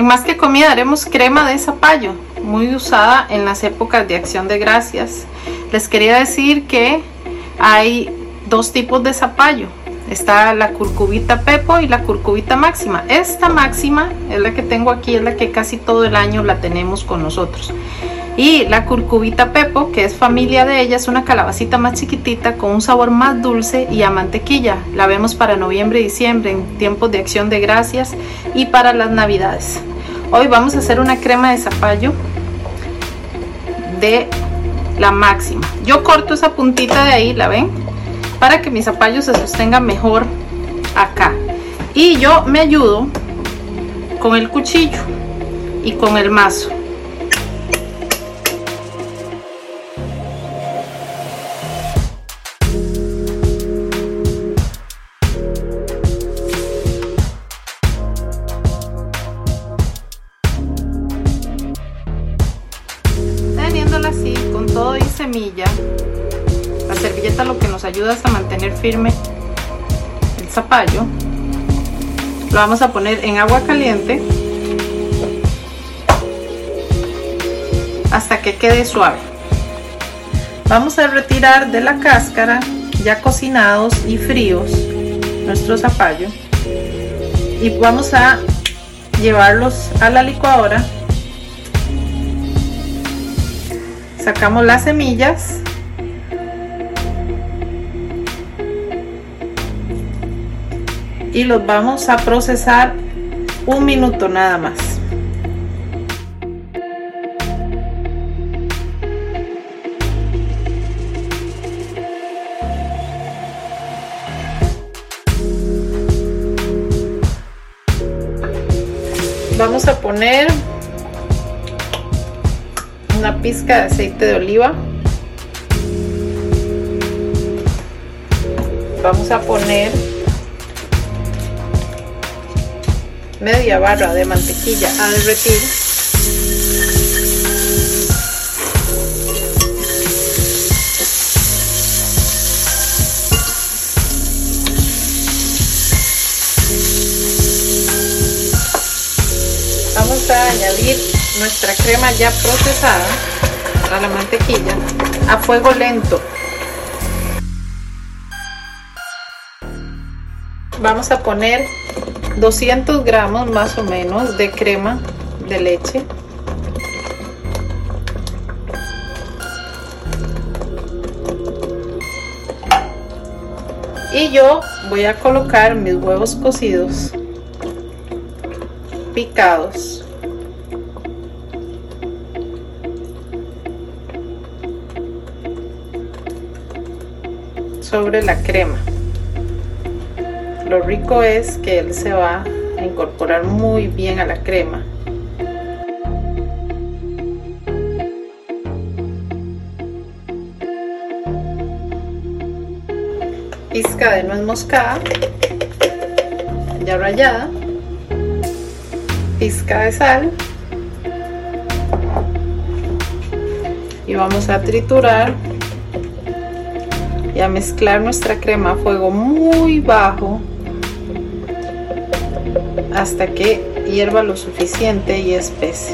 En Más que Comida haremos crema de zapallo, muy usada en las épocas de Acción de Gracias. Les quería decir que hay dos tipos de zapallo. Está la curcubita pepo y la curcubita máxima. Esta máxima es la que tengo aquí, es la que casi todo el año la tenemos con nosotros. Y la curcubita pepo, que es familia de ella, es una calabacita más chiquitita con un sabor más dulce y a mantequilla. La vemos para noviembre y diciembre, en tiempos de Acción de Gracias y para las Navidades. Hoy vamos a hacer una crema de zapallo de la máxima. Yo corto esa puntita de ahí, ¿la ven? Para que mi zapallo se sostenga mejor acá. Y yo me ayudo con el cuchillo y con el mazo. Así con todo y semilla. La servilleta lo que nos ayuda es a mantener firme el zapallo. Lo vamos a poner en agua caliente hasta que quede suave. Vamos a retirar de la cáscara, ya cocinados y fríos, nuestro zapallo, y vamos a llevarlos a la licuadora. Sacamos las semillas y los vamos a procesar 1 minuto nada más. Vamos a poner una pizca de aceite de oliva. Vamos a poner media barra de mantequilla a derretir. Vamos a añadir nuestra crema ya procesada a la mantequilla a fuego lento. Vamos a poner 200 gramos más o menos de crema de leche. Y yo voy a colocar mis huevos cocidos picados sobre la crema. Lo rico es que él se va a incorporar muy bien a la crema. Pizca de nuez moscada ya rallada, pizca de sal, y vamos a triturar y a mezclar nuestra crema a fuego muy bajo hasta que hierva lo suficiente y espese.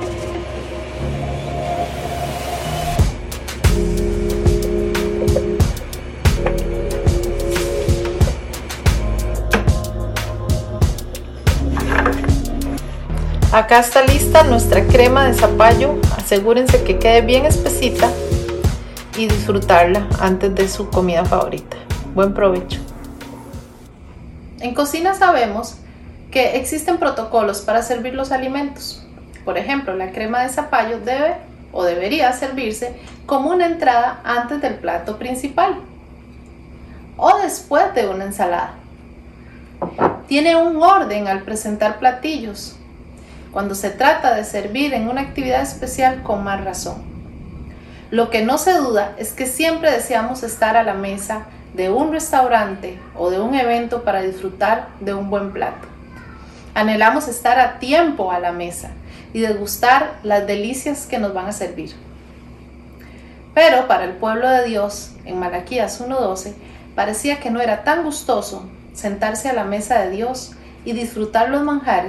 Acá está lista nuestra crema de zapallo. Asegúrense que quede bien espesita y disfrutarla antes de su comida favorita. Buen provecho. En cocina sabemos que existen protocolos para servir los alimentos. Por ejemplo, la crema de zapallo debe o debería servirse como una entrada antes del plato principal o después de una ensalada. Tiene un orden al presentar platillos. Cuando se trata de servir en una actividad especial, con más razón. Lo que no se duda es que siempre deseamos estar a la mesa de un restaurante o de un evento para disfrutar de un buen plato. Anhelamos estar a tiempo a la mesa y degustar las delicias que nos van a servir. Pero para el pueblo de Dios, en Malaquías 1:12, parecía que no era tan gustoso sentarse a la mesa de Dios y disfrutar los manjares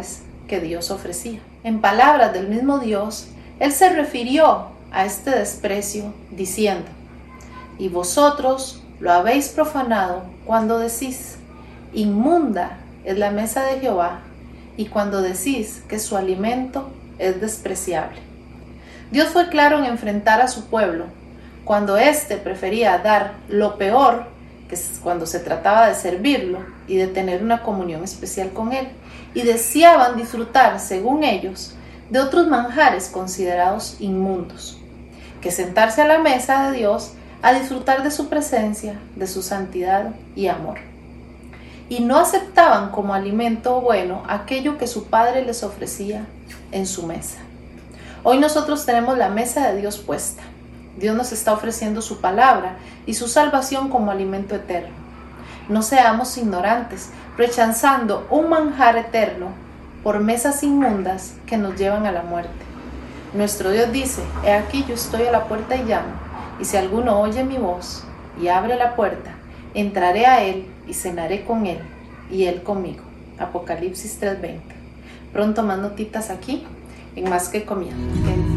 que Dios ofrecía. En palabras del mismo Dios, Él se refirió a este desprecio diciendo: y vosotros lo habéis profanado cuando decís: inmunda es la mesa de Jehová, y cuando decís que su alimento es despreciable. Dios fue claro en enfrentar a su pueblo cuando éste prefería dar lo peor, que es cuando se trataba de servirlo y de tener una comunión especial con Él, y deseaban disfrutar, según ellos, de otros manjares considerados inmundos, que sentarse a la mesa de Dios a disfrutar de su presencia, de su santidad y amor. Y no aceptaban como alimento bueno aquello que su Padre les ofrecía en su mesa. Hoy nosotros tenemos la mesa de Dios puesta. Dios nos está ofreciendo su palabra y su salvación como alimento eterno. No seamos ignorantes, rechazando un manjar eterno por mesas inmundas que nos llevan a la muerte. Nuestro Dios dice: he aquí yo estoy a la puerta y llamo, y si alguno oye mi voz y abre la puerta, entraré a él y cenaré con él y él conmigo. Apocalipsis 3:20. Pronto más notitas aquí en Más que Comida.